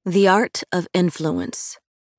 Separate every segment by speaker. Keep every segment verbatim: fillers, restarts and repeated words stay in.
Speaker 1: The Art of Influence.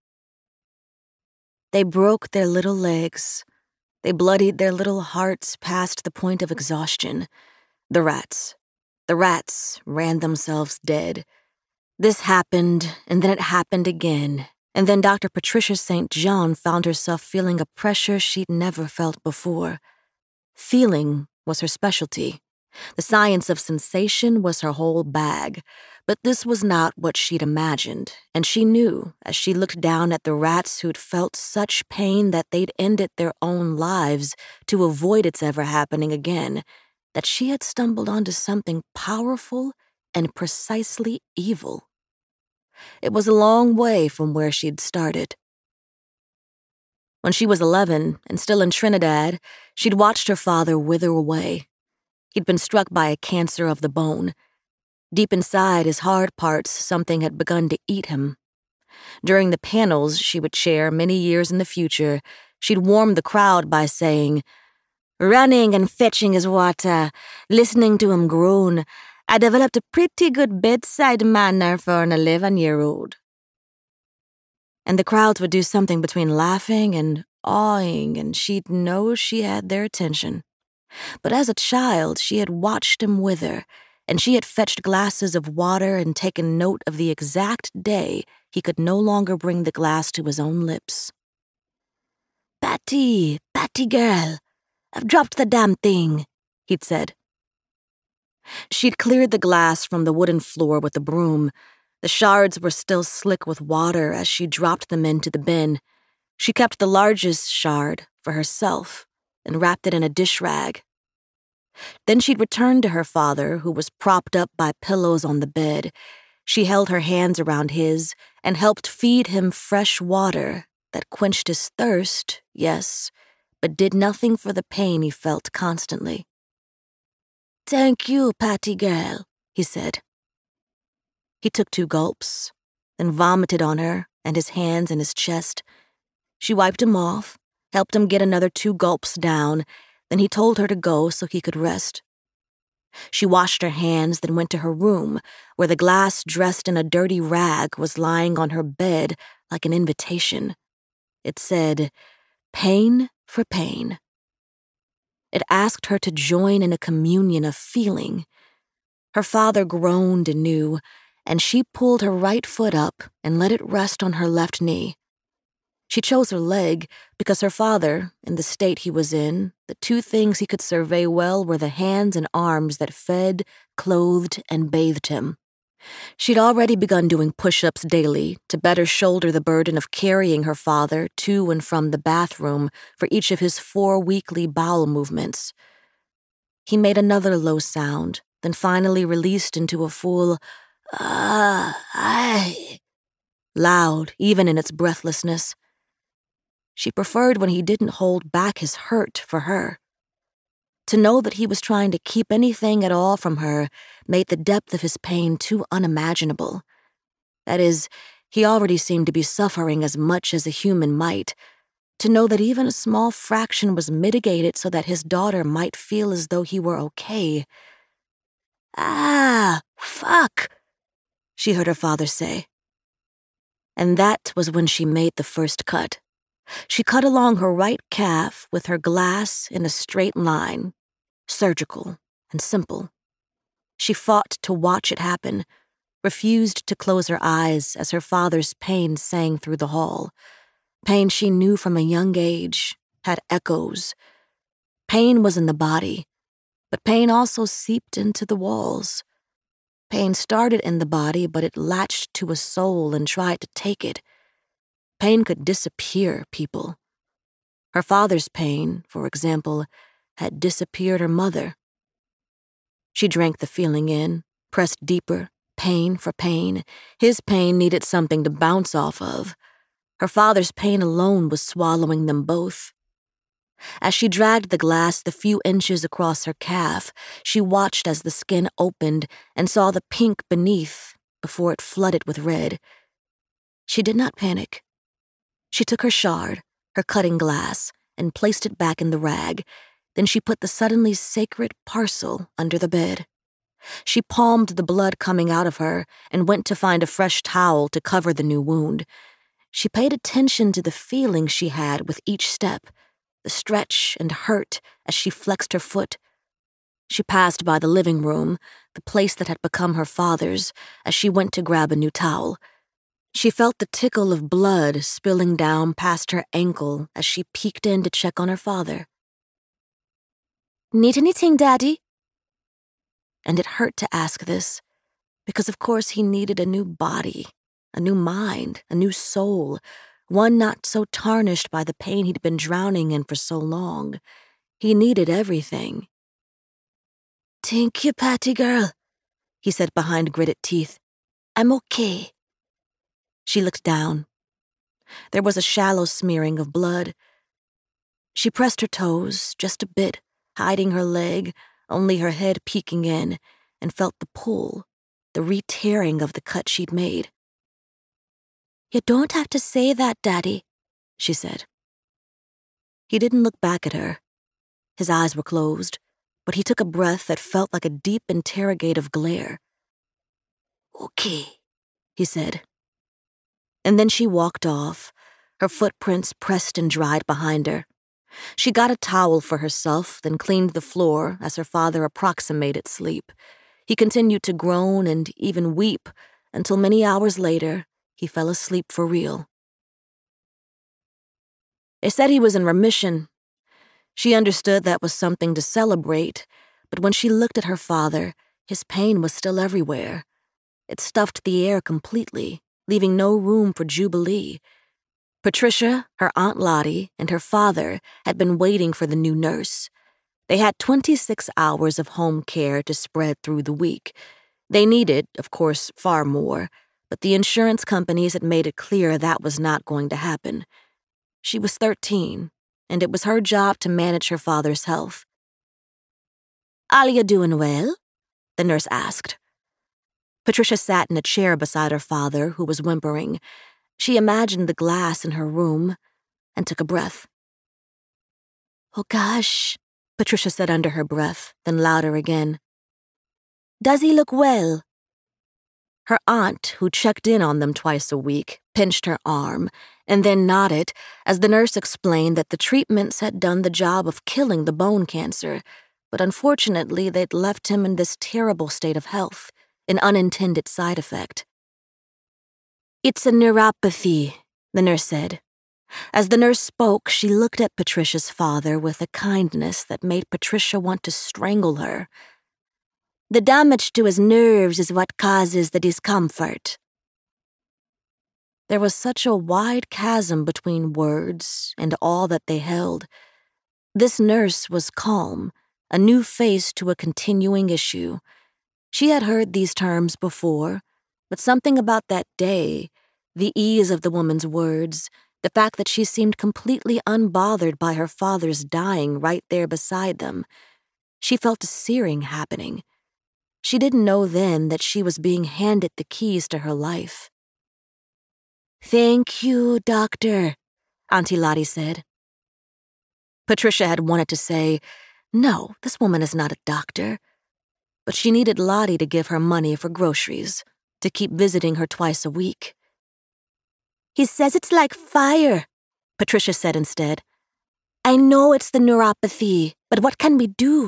Speaker 1: They broke their little legs. They bloodied their little hearts past the point of exhaustion. The rats. The rats ran themselves dead. This happened, and then it happened again. And then Doctor Patricia Saint John found herself feeling a pressure she'd never felt before. Feeling was her specialty. The science of sensation was her whole bag. But this was not what she'd imagined, and she knew, as she looked down at the rats who'd felt such pain that they'd ended their own lives to avoid its ever happening again, that she had stumbled onto something powerful and precisely evil. It was a long way from where she'd started. When she was eleven and still in Trinidad, she'd watched her father wither away. He'd been struck by a cancer of the bone. Deep inside his hard parts, something had begun to eat him. During the panels she would chair many years in the future, she'd warm the crowd by saying, "Running and fetching his water, listening to him groan, I developed a pretty good bedside manner for an eleven-year-old." And the crowds would do something between laughing and awing, and she'd know she had their attention. But as a child, she had watched him wither, and she had fetched glasses of water and taken note of the exact day he could no longer bring the glass to his own lips. "Patty, Patty girl, I've dropped the damn thing," he'd said. She'd cleared the glass from the wooden floor with a broom. The shards were still slick with water as she dropped them into the bin. She kept the largest shard for herself and wrapped it in a dish rag. Then she'd return to her father, who was propped up by pillows on the bed. She held her hands around his and helped feed him fresh water that quenched his thirst, yes, but did nothing for the pain he felt constantly. "Thank you, Patty girl," he said. He took two gulps, then vomited on her and his hands and his chest. She wiped him off, helped him get another two gulps down. Then he told her to go so he could rest. She washed her hands, then went to her room, where the glass dressed in a dirty rag was lying on her bed like an invitation. It said, "Pain for pain." It asked her to join in a communion of feeling. Her father groaned anew, and she pulled her right foot up and let it rest on her left knee. She chose her leg because her father, in the state he was in, the two things he could survey well were the hands and arms that fed, clothed, and bathed him. She'd already begun doing push-ups daily to better shoulder the burden of carrying her father to and from the bathroom for each of his four weekly bowel movements. He made another low sound, then finally released into a full, "Ah, aye," loud even in its breathlessness. She preferred when he didn't hold back his hurt for her. To know that he was trying to keep anything at all from her made the depth of his pain too unimaginable. That is, he already seemed to be suffering as much as a human might. To know that even a small fraction was mitigated so that his daughter might feel as though he were okay. "Ah, fuck," she heard her father say. And that was when she made the first cut. She cut along her right calf with her glass in a straight line, surgical and simple. She fought to watch it happen, refused to close her eyes as her father's pain sang through the hall. Pain she knew from a young age, had echoes. Pain was in the body, but pain also seeped into the walls. Pain started in the body, but it latched to a soul and tried to take it. Pain could disappear people. Her father's pain, for example, had disappeared her mother. She drank the feeling in, pressed deeper, pain for pain. His pain needed something to bounce off of. Her father's pain alone was swallowing them both. As she dragged the glass the few inches across her calf, she watched as the skin opened and saw the pink beneath before it flooded with red. She did not panic. She took her shard, her cutting glass, and placed it back in the rag. Then she put the suddenly sacred parcel under the bed. She palmed the blood coming out of her and went to find a fresh towel to cover the new wound. She paid attention to the feeling she had with each step, the stretch and hurt as she flexed her foot. She passed by the living room, the place that had become her father's, as she went to grab a new towel. She felt the tickle of blood spilling down past her ankle as she peeked in to check on her father. "Need anything, Daddy?" And it hurt to ask this, because of course he needed a new body, a new mind, a new soul, one not so tarnished by the pain he'd been drowning in for so long. He needed everything. "Thank you, Patty girl," he said behind gritted teeth. "I'm okay." She looked down. There was a shallow smearing of blood. She pressed her toes, just a bit, hiding her leg, only her head peeking in, and felt the pull, the re-tearing of the cut she'd made. "You don't have to say that, Daddy," she said. He didn't look back at her. His eyes were closed, but he took a breath that felt like a deep interrogative glare. "Okay," he said. And then she walked off, her footprints pressed and dried behind her. She got a towel for herself, then cleaned the floor as her father approximated sleep. He continued to groan and even weep until many hours later, he fell asleep for real. They said he was in remission. She understood that was something to celebrate, but when she looked at her father, his pain was still everywhere. It stuffed the air completely, leaving no room for jubilee. Patricia, her Aunt Lottie, and her father had been waiting for the new nurse. They had twenty-six hours of home care to spread through the week. They needed, of course, far more, but the insurance companies had made it clear that was not going to happen. She was thirteen, and it was her job to manage her father's health. "Are you doing well?" the nurse asked. Patricia sat in a chair beside her father, who was whimpering. She imagined the glass in her room and took a breath. "Oh gosh," Patricia said under her breath, then louder again. "Does he look well?" Her aunt, who checked in on them twice a week, pinched her arm and then nodded as the nurse explained that the treatments had done the job of killing the bone cancer, but unfortunately they'd left him in this terrible state of health, an unintended side effect. "It's a neuropathy," the nurse said. As the nurse spoke, she looked at Patricia's father with a kindness that made Patricia want to strangle her. "The damage to his nerves is what causes the discomfort." There was such a wide chasm between words and all that they held. This nurse was calm, a new face to a continuing issue. She had heard these terms before, but something about that day, the ease of the woman's words, the fact that she seemed completely unbothered by her father's dying right there beside them. She felt a searing happening. She didn't know then that she was being handed the keys to her life. "Thank you, doctor," Auntie Lottie said. Patricia had wanted to say, "No, this woman is not a doctor." But she needed Lottie to give her money for groceries, to keep visiting her twice a week. "He says it's like fire," Patricia said instead. "I know it's the neuropathy, but what can we do?"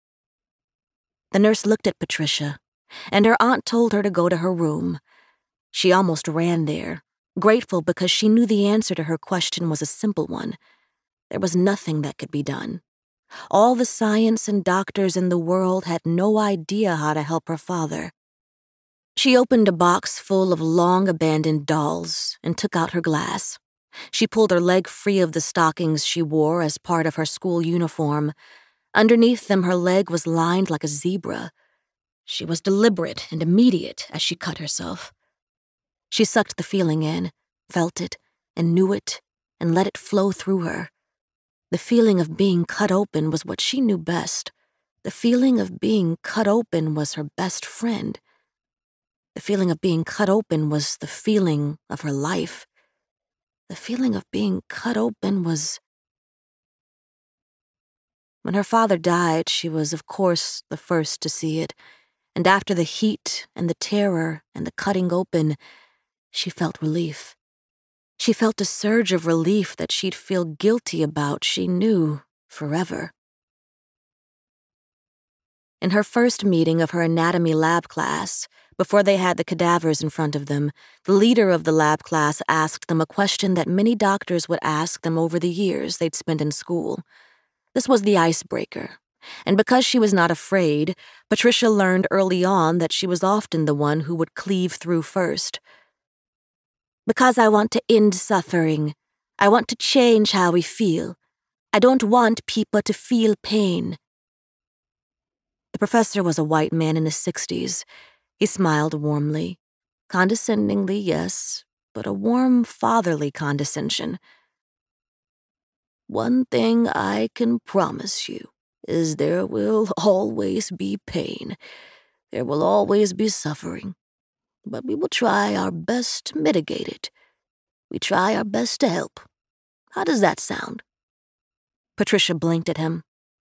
Speaker 1: The nurse looked at Patricia, and her aunt told her to go to her room. She almost ran there, grateful because she knew the answer to her question was a simple one. There was nothing that could be done. All the science and doctors in the world had no idea how to help her father. She opened a box full of long-abandoned dolls and took out her glass. She pulled her leg free of the stockings she wore as part of her school uniform. Underneath them, her leg was lined like a zebra. She was deliberate and immediate as she cut herself. She sucked the feeling in, felt it, and knew it, and let it flow through her. The feeling of being cut open was what she knew best. The feeling of being cut open was her best friend. The feeling of being cut open was the feeling of her life. The feeling of being cut open was... When her father died, she was, of course, the first to see it, and after the heat and the terror and the cutting open, she felt relief. She felt a surge of relief that she'd feel guilty about, she knew, forever. In her first meeting of her anatomy lab class, before they had the cadavers in front of them, the leader of the lab class asked them a question that many doctors would ask them over the years they'd spent in school. This was the icebreaker, and because she was not afraid, Patricia learned early on that she was often the one who would cleave through first. Because I want to end suffering. I want to change how we feel. I don't want people to feel pain. The professor was a white man in his sixties. He smiled warmly. Condescendingly, yes, but a warm, fatherly condescension. One thing I can promise you is there will always be pain. There will always be suffering. But we will try our best to mitigate it. We try our best to help. How does that sound? Patricia blinked at him.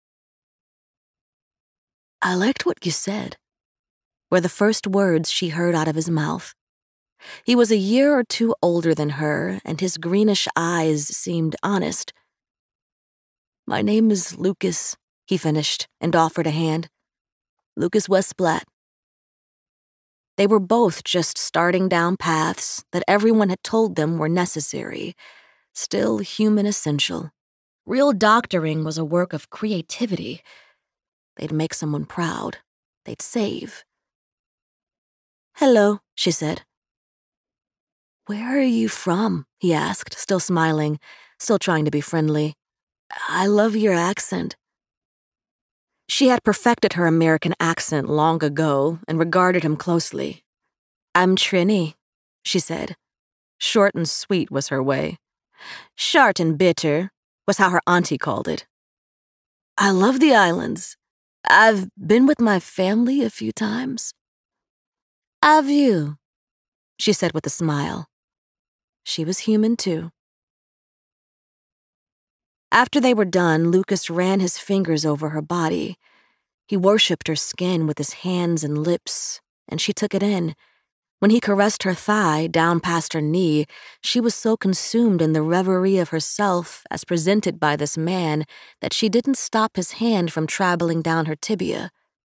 Speaker 1: I liked what you said, were the first words she heard out of his mouth. He was a year or two older than her, and his greenish eyes seemed honest. My name is Lucas, he finished, and offered a hand. Lucas Westblatt. They were both just starting down paths that everyone had told them were necessary, still human essential. Real doctoring was a work of creativity. They'd make someone proud. They'd save. Hello, she said. Where are you from? He asked, still smiling, still trying to be friendly. I love your accent. She had perfected her American accent long ago and regarded him closely. I'm Trini, she said. Short and sweet was her way. Short and bitter was how her auntie called it. I love the islands. I've been with my family a few times. Have you? She said with a smile. She was human, too. After they were done, Lucas ran his fingers over her body. He worshipped her skin with his hands and lips, and she took it in. When he caressed her thigh down past her knee, she was so consumed in the reverie of herself as presented by this man that she didn't stop his hand from traveling down her tibia.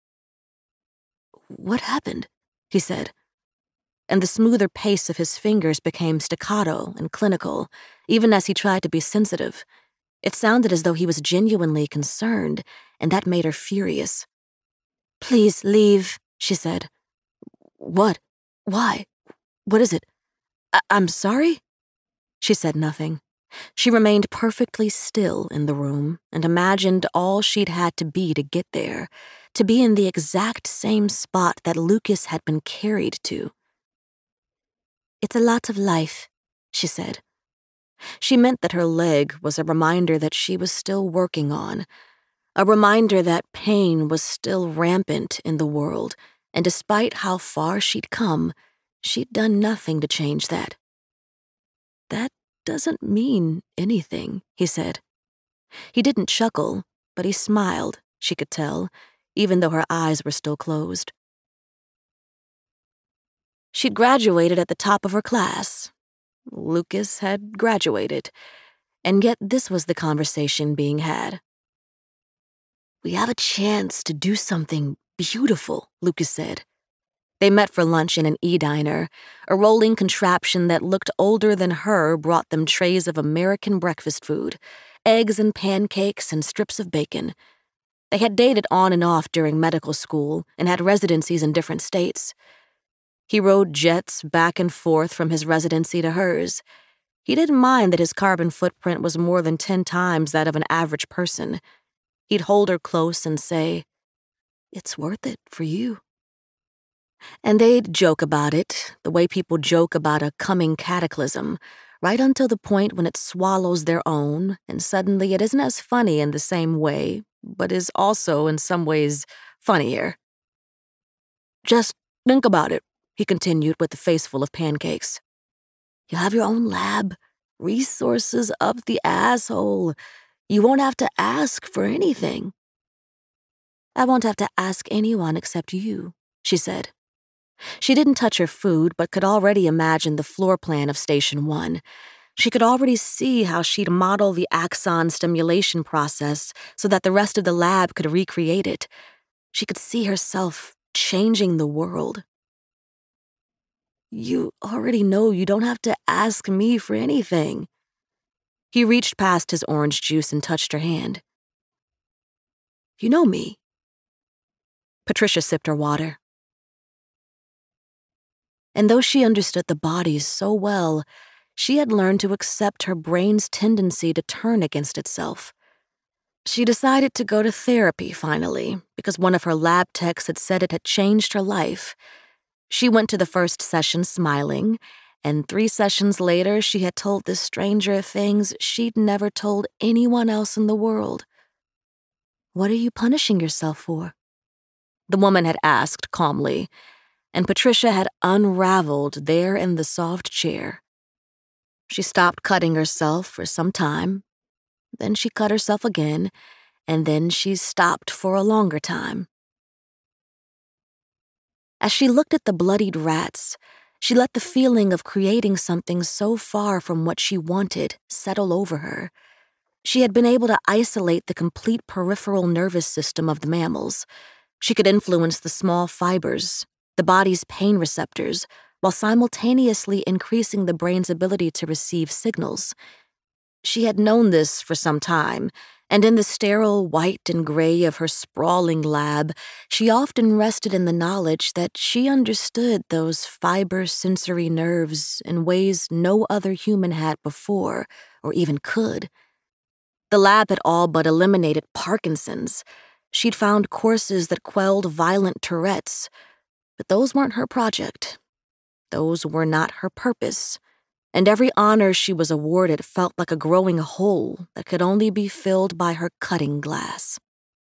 Speaker 1: What happened? He said. And the smoother pace of his fingers became staccato and clinical, even as he tried to be sensitive. It sounded as though he was genuinely concerned, and that made her furious. Please leave, she said. What? Why? What is it? I- I'm sorry? She said nothing. She remained perfectly still in the room and imagined all she'd had to be to get there, to be in the exact same spot that Lucas had been carried to. It's a lot of life, she said. She meant that her leg was a reminder that she was still working on, a reminder that pain was still rampant in the world, and despite how far she'd come, she'd done nothing to change that. That doesn't mean anything, he said. He didn't chuckle, but he smiled, she could tell, even though her eyes were still closed. She'd graduated at the top of her class. Lucas had graduated, and yet this was the conversation being had. We have a chance to do something beautiful, Lucas said. They met for lunch in an e-diner. A rolling contraption that looked older than her brought them trays of American breakfast food, eggs and pancakes and strips of bacon. They had dated on and off during medical school and had residencies in different states. He rode jets back and forth from his residency to hers. He didn't mind that his carbon footprint was more than ten times that of an average person. He'd hold her close and say, "It's worth it for you." And they'd joke about it, the way people joke about a coming cataclysm, right until the point when it swallows their own, and suddenly it isn't as funny in the same way, but is also, in some ways, funnier. Just think about it, he continued with a face full of pancakes. You have your own lab, resources up the asshole. You won't have to ask for anything. I won't have to ask anyone except you, she said. She didn't touch her food, but could already imagine the floor plan of Station One. She could already see how she'd model the axon stimulation process so that the rest of the lab could recreate it. She could see herself changing the world. You already know you don't have to ask me for anything. He reached past his orange juice and touched her hand. You know me. Patricia sipped her water. And though she understood the body so well, she had learned to accept her brain's tendency to turn against itself. She decided to go to therapy, finally, because one of her lab techs had said it had changed her life. She went to the first session smiling, and three sessions later, she had told this stranger things she'd never told anyone else in the world. What are you punishing yourself for? The woman had asked calmly, and Patricia had unraveled there in the soft chair. She stopped cutting herself for some time, then she cut herself again, and then she stopped for a longer time. As she looked at the bloodied rats, she let the feeling of creating something so far from what she wanted settle over her. She had been able to isolate the complete peripheral nervous system of the mammals. She could influence the small fibers, the body's pain receptors, while simultaneously increasing the brain's ability to receive signals. She had known this for some time, and in the sterile white and gray of her sprawling lab, she often rested in the knowledge that she understood those fiber-sensory nerves in ways no other human had before, or even could. The lab had all but eliminated Parkinson's. She'd found courses that quelled violent Tourette's, but those weren't her project. Those were not her purpose. And every honor she was awarded felt like a growing hole that could only be filled by her cutting glass.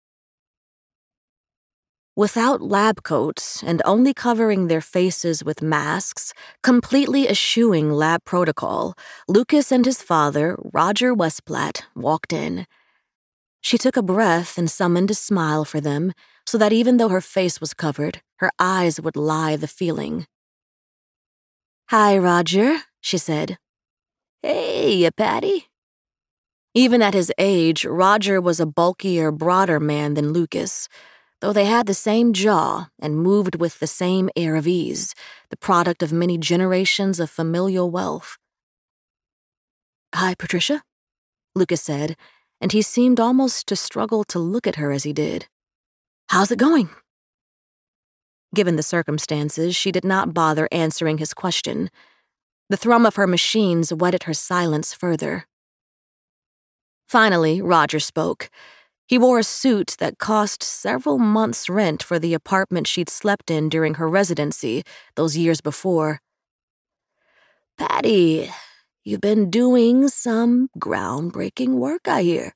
Speaker 1: Without lab coats and only covering their faces with masks, completely eschewing lab protocol, Lucas and his father, Roger Westplatte, walked in. She took a breath and summoned a smile for them so that even though her face was covered, her eyes would lie the feeling. "Hi, Roger," she said. "Hey, Patty." Even at his age, Roger was a bulkier, broader man than Lucas, though they had the same jaw and moved with the same air of ease, the product of many generations of familial wealth. "Hi, Patricia," Lucas said, and he seemed almost to struggle to look at her as he did. "How's it going?" Given the circumstances, she did not bother answering his question. The thrum of her machines whetted her silence further. Finally, Roger spoke. He wore a suit that cost several months' rent for the apartment she'd slept in during her residency those years before. "Patty, you've been doing some groundbreaking work, I hear."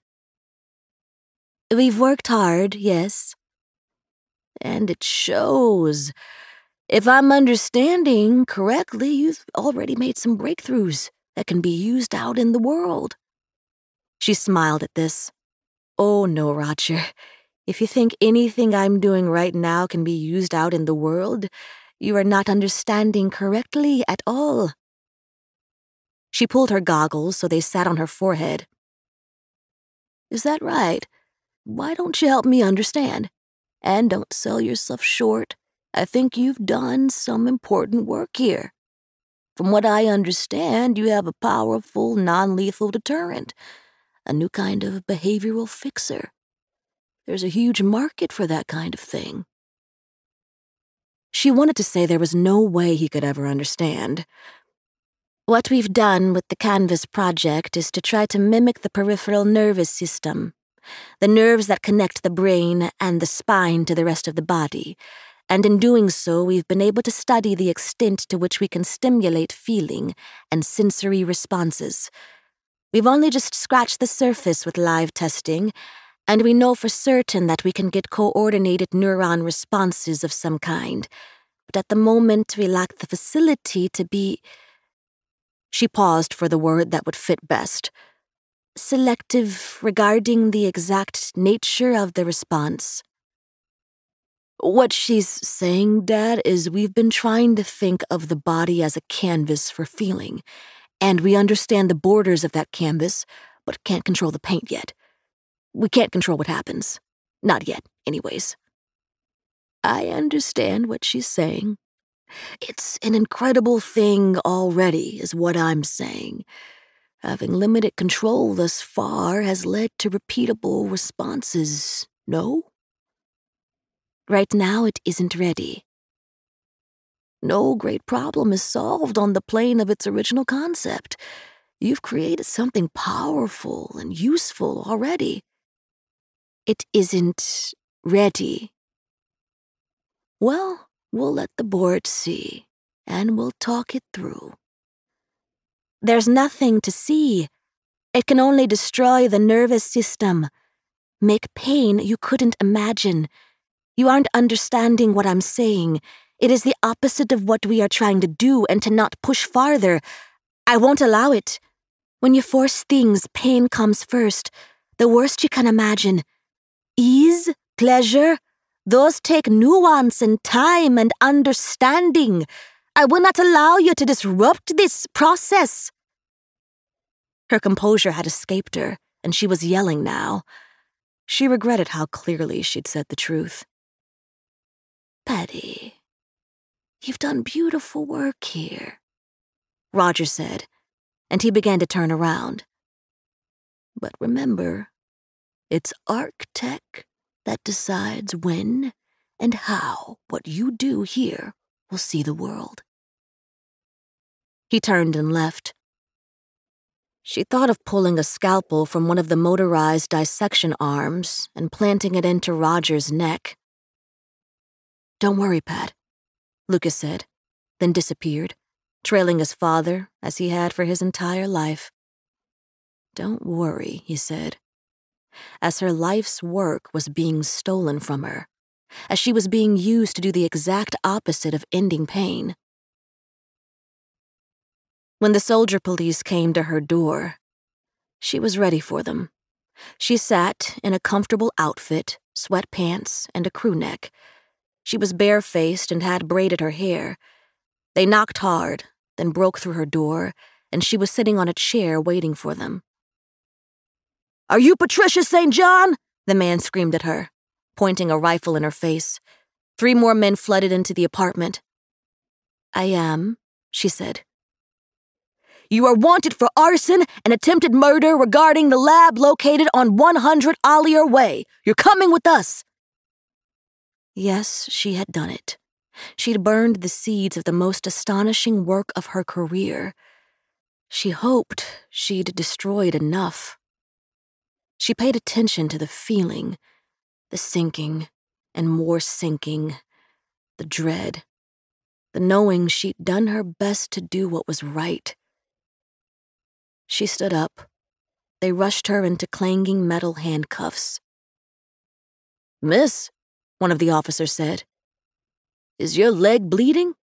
Speaker 1: "We've worked hard, yes." "And it shows. If I'm understanding correctly, you've already made some breakthroughs that can be used out in the world." She smiled at this. "Oh, no, Roger. If you think anything I'm doing right now can be used out in the world, you are not understanding correctly at all." She pulled her goggles so they sat on her forehead. "Is that right? Why don't you help me understand? And don't sell yourself short. I think you've done some important work here. From what I understand, you have a powerful, non-lethal deterrent, a new kind of behavioral fixer. There's a huge market for that kind of thing." She wanted to say there was no way he could ever understand. "What we've done with the Canvas project is to try to mimic the peripheral nervous system, the nerves that connect the brain and the spine to the rest of the body. And in doing so, we've been able to study the extent to which we can stimulate feeling and sensory responses. We've only just scratched the surface with live testing, and we know for certain that we can get coordinated neuron responses of some kind. But at the moment, we lack the facility to be..." She paused for the word that would fit best. "Selective regarding the exact nature of the response." What she's saying, Dad, is we've been trying to think of the body as a canvas for feeling, and we understand the borders of that canvas, but can't control the paint yet. We can't control what happens. Not yet, anyways. I understand what she's saying. It's an incredible thing already, is what I'm saying. Having limited control thus far has led to repeatable responses, no? Right now, it isn't ready. No great problem is solved on the plane of its original concept. You've created something powerful and useful already. It isn't ready. Well, we'll let the board see, and we'll talk it through. There's nothing to see. It can only destroy the nervous system, make pain you couldn't imagine. You aren't understanding what I'm saying. It is the opposite of what we are trying to do, and to not push farther. I won't allow it. When you force things, pain comes first. The worst you can imagine. Ease, pleasure, those take nuance and time and understanding. I will not allow you to disrupt this process. Her composure had escaped her, and she was yelling now. She regretted how clearly she'd said the truth. Patty, you've done beautiful work here, Roger said, and he began to turn around. But remember, it's Arctech that decides when and how what you do here will see the world. He turned and left. She thought of pulling a scalpel from one of the motorized dissection arms and planting it into Roger's neck. Don't worry, Pat, Lucas said, then disappeared, trailing his father as he had for his entire life. Don't worry, he said, as her life's work was being stolen from her, as she was being used to do the exact opposite of ending pain. When the soldier police came to her door, she was ready for them. She sat in a comfortable outfit, sweatpants, and a crew neck. She was barefaced and had braided her hair. They knocked hard, then broke through her door, and she was sitting on a chair waiting for them. "Are you Patricia Saint John?" the man screamed at her, pointing a rifle in her face. Three more men flooded into the apartment. "I am," she said. "You are wanted for arson and attempted murder regarding the lab located on one hundred Ollier Way. You're coming with us." Yes, she had done it. She'd burned the seeds of the most astonishing work of her career. She hoped she'd destroyed enough. She paid attention to the feeling, the sinking and more sinking, the dread, the knowing she'd done her best to do what was right. She stood up. They rushed her into clanging metal handcuffs. "Miss," one of the officers said, "is your leg bleeding?"